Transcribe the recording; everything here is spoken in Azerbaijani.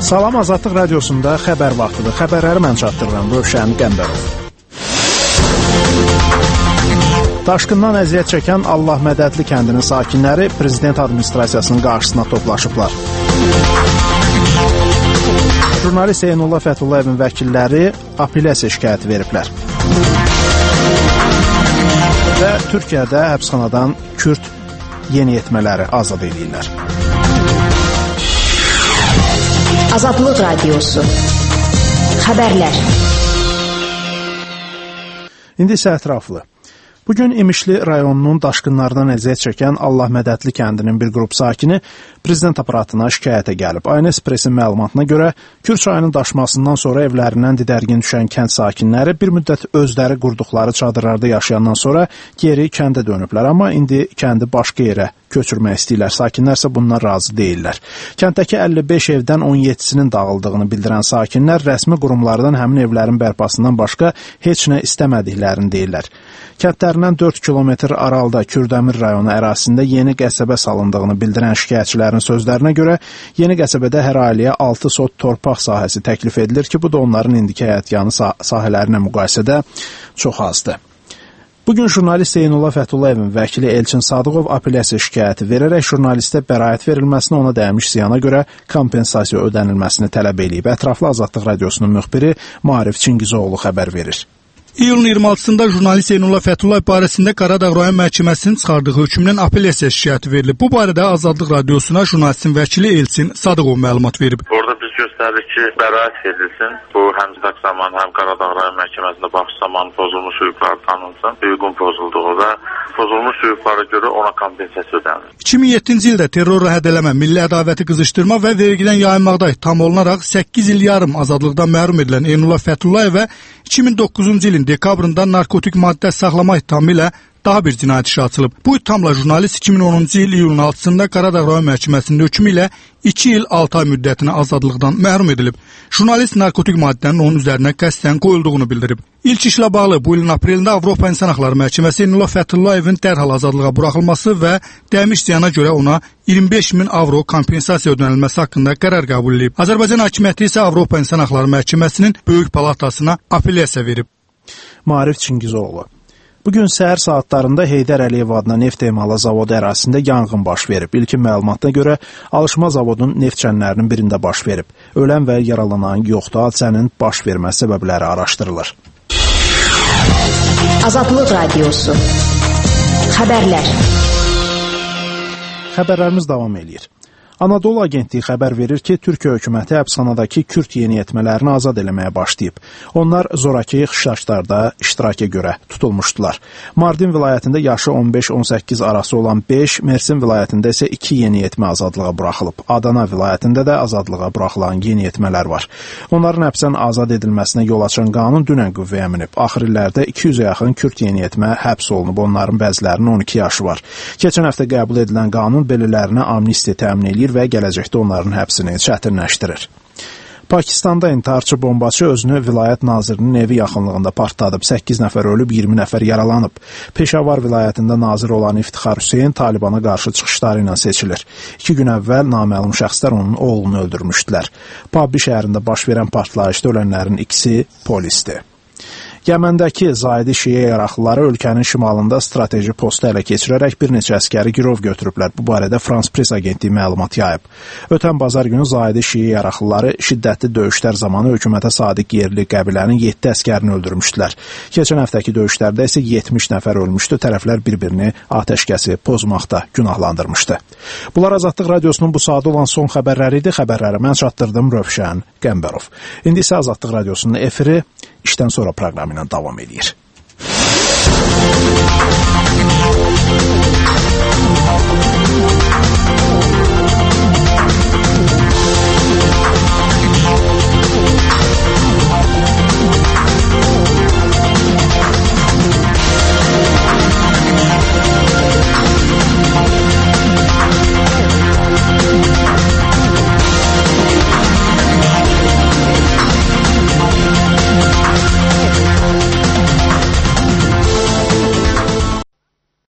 Salam, Azadlıq Radiosunda xəbər vaxtıdır. Xəbərləri mən çatdırıram, Rövşən Qəmbərov. Daşqından əziyyət çəkən Allah Mədədli kəndinin sakinləri prezident administrasiyasının qarşısına toplaşıblar. Jurnalist Zeynullah Fətullayevin vəkilləri apellyasiya şikayəti veriblər. Və Türkiyədə həbsxanadan Kürd yeniyetmələri azad edirlər. Azadlıq Radiosu. Xəbərlər. İndi isə ətraflı. Bugün İmişli rayonunun daşqınlardan əziyyət çəkən Allah Mədədli kəndinin bir qrup sakini prezident aparatına şikayətə gəlib. Aynı Espressin məlumatına görə Kür çayının daşmasından sonra evlərindən didərgin düşən kənd sakinləri bir müddət özləri qurduqları çadırlarda yaşayandan sonra geri kəndə dönüblər, amma indi kəndi başqa yerə köçürmək istəyirlər. Sakinlər isə bundan razı deyirlər. Kənddəki 55 evdən 17-sinin dağıldığını bildirən sakinlər rəsmi qurumlardan həmin evlərin bərpasından başqa heç nə istəmədiklərini deyirlər. Kəndlərindən 4 kilometr aralıda Kürdəmir rayonu ərazisində yeni qəsəbə salındığını bildirən şikayətçilərin sözlərinə görə yeni qəsəbədə hər ailəyə 6 sot torpaq sahəsi təklif edilir ki, bu da onların indiki həyətyanı sahələrinə müqayisədə çox azdır. Bugün jurnalist Zeynullah Fətullayevin vəkili Elçin Sadıqov apellyasiya şikayəti verərək jurnalistə bəraət verilməsini, ona dəymiş ziyana görə kompensasiya ödənilməsini tələb edib. Ətraflı Azadlıq Radiosunun müxbiri Maarif Çingizoğlu xəbər verir. İyulun 26-sında jurnalist Zeynullah Fəthullayev barəsində Qaradağ rayon məhkəməsinin çıxardığı hökmdən apellyasiya şikayəti verilib. Bu barədə Azadlıq Radiosuna jurnalistin vəkili Elçin Sadıqov məlumat verib. Orada biz göstərdik ki, bəraət verilsin. Bu həm zəq zamanı, həm Qaradağ rayon məhkəməsində baxış zamanı pozulmuş hüquqlar tanınsın. Hüququn pozulduğu və pozulmuş hüquqlara görə ona kompensasiya ödənilir. 2007-ci ildə terrorla hədələmə, milli ədavəti qızışdırma və vergidən yayınmaqda ittiham olunaraq 8 il yarım azadlıqdan məhrum edilən Zeynullah Fətullayevə 2009-cu ilin dekabrında narkotik maddə saxlama ittihamı ilə daha bir cinayət işi açılıb. Bu ittihamla jurnalist 2010-cu il iyulun 6-sında Qaradağ rayon məhkəməsinin hökmü ilə 2 il 6 ay müddətinə azadlıqdan məhrum edilib. Jurnalist narkotik maddənin onun üzərinə qəsdən qoyulduğunu bildirib. İlk işlə bağlı bu ilin aprelində Avropa İnsan Haqları Məhkəməsi Zeynullah Fətullayevin dərhal azadlığa buraxılması və dəymiş ziyana görə ona 25.000 avro kompensasiya ödənilməsi haqqında qərar qəbul edib. Azərbaycan hakimiyyəti isə Avropa İnsan Haqları Məhkəməsinin böyük palatasına apellyasiya verib. Maarif Çingizoğlu. Bugün səhər saatlarında Heydər Əliyev adına neft emalı zavodu ərazisində yanğın baş verib. İlkin məlumatına görə alışma zavodun neft çənlərinin birində baş verib. Ölən və yaralanan yoxdur. Hadisənin baş vermə səbəbləri araşdırılır. Azadlıq Radiosu. Xəbərlər. Xəbərlərimiz davam edir. Anadolu Agentliyi xəbər verir ki, Türkiyə hökuməti həbsxanadakı Kürd yeniyetmələrini azad eləməyə başlayıb. Onlar zoraki xışlaşlarda iştiraka görə tutulmuşdular. Mardin vilayətində yaşı 15-18 arası olan 5, Mersin vilayətində isə 2 yeniyetmə azadlığa buraxılıb. Adana vilayətində də azadlığa buraxılan yeniyetmələr var. Onların həbsdən azad edilməsinə yol açan qanun dünən qüvvəyə minib. Axır illərdə 200-ə yaxın Kürd yeniyetmə həbs olunub. Onların bəzilərinin 12 yaşı var. Keçən həftə qəbul edilən qanun belələrinə amnistiya təmin edir və gələcəkdə onların həbsini çətinləşdirir. Pakistanda intiharçı bombaçı özünü vilayət nazirinin evi yaxınlığında partladıb. 8 nəfər ölüb, 20 nəfər yaralanıb. Peşavar vilayətində nazir olan İftixar Hüseyn Talibana qarşı çıxışları ilə seçilir. 2 gün əvvəl naməlum şəxslər onun oğlunu öldürmüşdülər. Pabbi şəhərində baş verən partlayışda ölənlərin ikisi polisdir. Yəməndəki Zaidi Şiə yaraqlıları ölkənin şimalında strateji postu ələ keçirərək bir neçə əskəri girov götürüblər. Bu barədə France Press agentliyi məlumat yayıb. Ötən bazar günü Zaidi Şiə yaraqlıları şiddətli döyüşlər zamanı hökumətə sadiq yerli qəbilənin 7 əskərini öldürmüşdülər. Keçən həftəki döyüşlərdə isə 70 nəfər ölmüşdü. Tərəflər bir-birini atəşkəsi pozmaqda günahlandırmışdı. Bunlar Azadlıq Radiosunun bu saat olan son xəbərləri idi. Xəbərləri mən çatdırdım, Rövşən Qəmbərov. İndi isə Azadlıq Radiosunun efiri işdən sonra proqramı ilə davam edir.